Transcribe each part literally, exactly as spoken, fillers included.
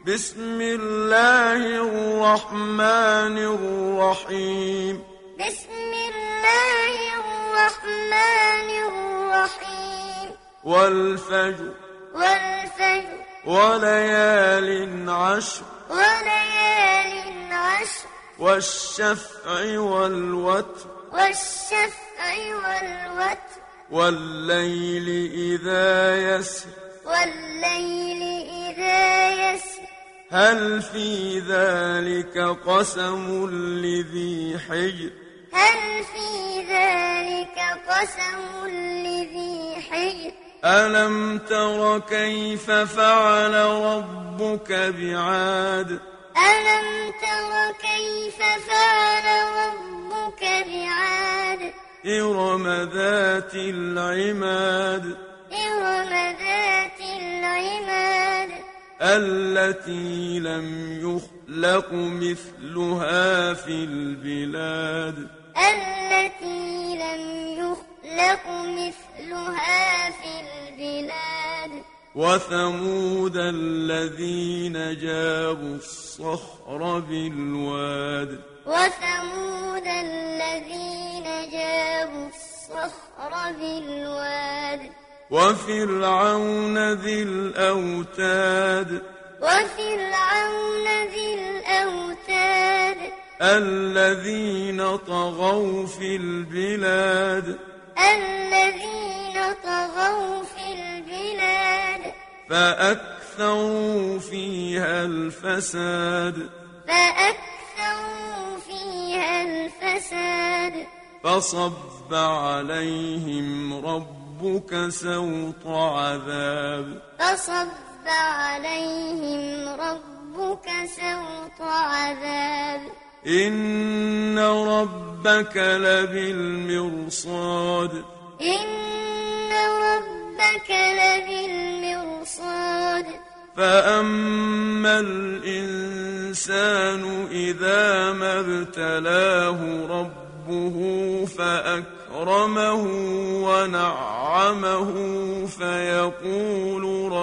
بسم الله الرحمن الرحيم بسم الله الرحمن الرحيم والفجر والفجر وليال عشر وليال عشر والشفع والوتر والشفع والوتر والليل إذا يسر والليل إذا يسر هل في ذلك قسم لذي حجر هل في ذلك قسم لذي حجر ألم تر كيف فعل ربك بعاد ألم تر كيف فعل ربك بعاد إرم ذات العماد إرم ذات العماد التي لم يخلق مثلها في البلاد التي لم يخلق مثلها في البلاد وثمود الذين جابوا الصخر بالواد وثمود الذين جابوا الصخر بالواد وفرعون ذي الأوتاد وفرعون ذي الأوتاد الذين طغوا في البلاد الذين طغوا في البلاد فأكثروا فيها الفساد فأكثروا فيها الفساد فصب عليهم ربك سوط عذاب فصب عليهم ربك سوط عذاب إن ربك لبالمرصاد إن ربك لبالمرصاد فأما الإنسان إذا ما ابتلاه ربه فأكرمه ونعمه فيقول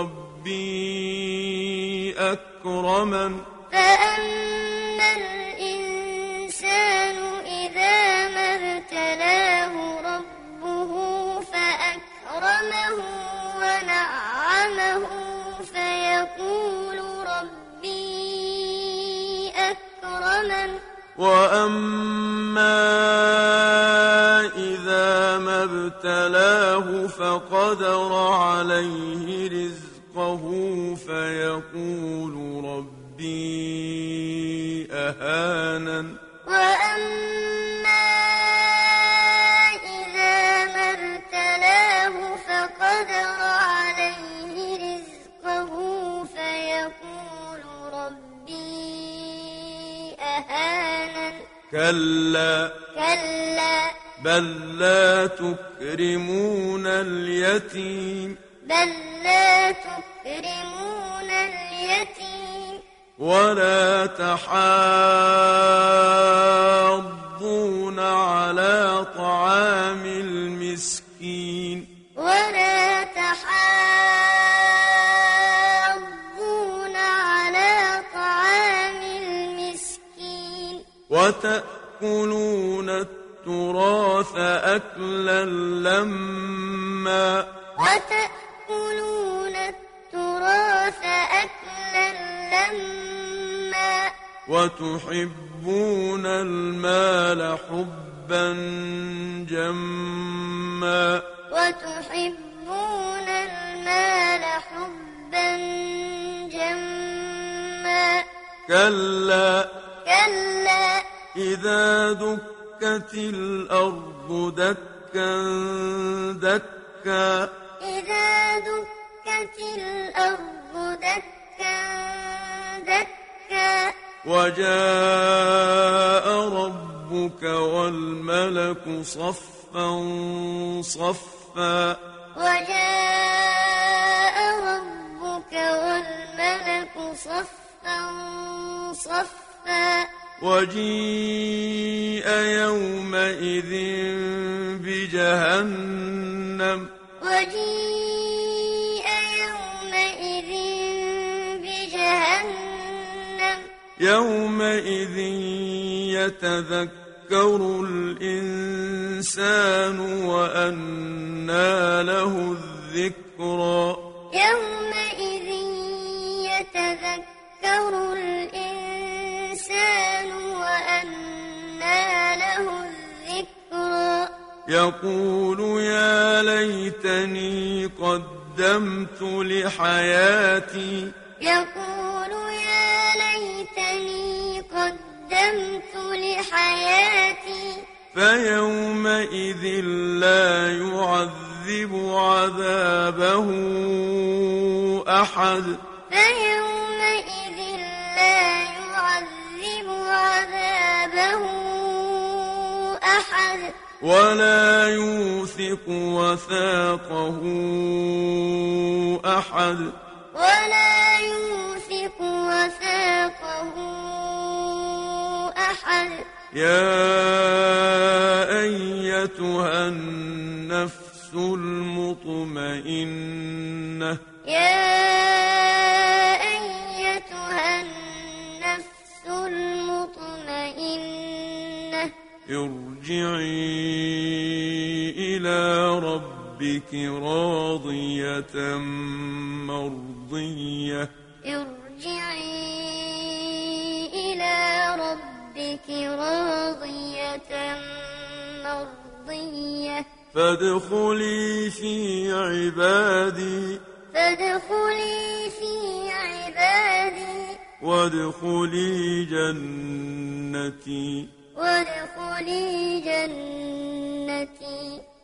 ربي أكرمن فأما الإنسان إذا ما ابتلاه ربه فأكرمه ونعمه فيقول ربي أكرمن وأما إذا ما ابتلاه فقدر عليه رزقه فيقول ربي أهانن وأما إذا ما ابتلاه فقدر عليه رزقه فيقول ربي أهانن كلا كلا بل لا تكرمون اليتيم بل لا تكرمون اليتيم ولا تحاضون على طعام المسكين ولا تحاضون على طعام المسكين وتأكلون التراث أكلا لما وتأكلون التراث أكلا لما وتحبون المال حبا جما وتحبون المال حبا جما كلا كلا إذا دكت الأرض دكا دكا إذا دكت الأرض دكا دكا وجاء ربك والملك صفا صفا وجاء ربك والملك صفا صفا وجيء يومئذ بجهنم وجيء يومئذ بجهنم يومئذ يتذكر الإنسان وأنى له الذكرى يومئذ يتذكر الإنسان وأنى له الذكرى يقول يا ليتني قدمت لحياتي يقول يا ليتني قدمت لحياتي فيومئذ لا يعذب عذابه أحد فيومئذ لا يعذب عذابه أحد ولا يوثق وثاقه أحد ولا يوثق وثاقه أحد يا أيتها النفس المطمئنة يا أيتها النفس المطمئنة ارجعي إلى ربك راضية مرضية ارجعي إلى ربك راضية مرضية فادخلي في عبادي فادخلي في عبادي وادخلي جنتي وادخلي جنتي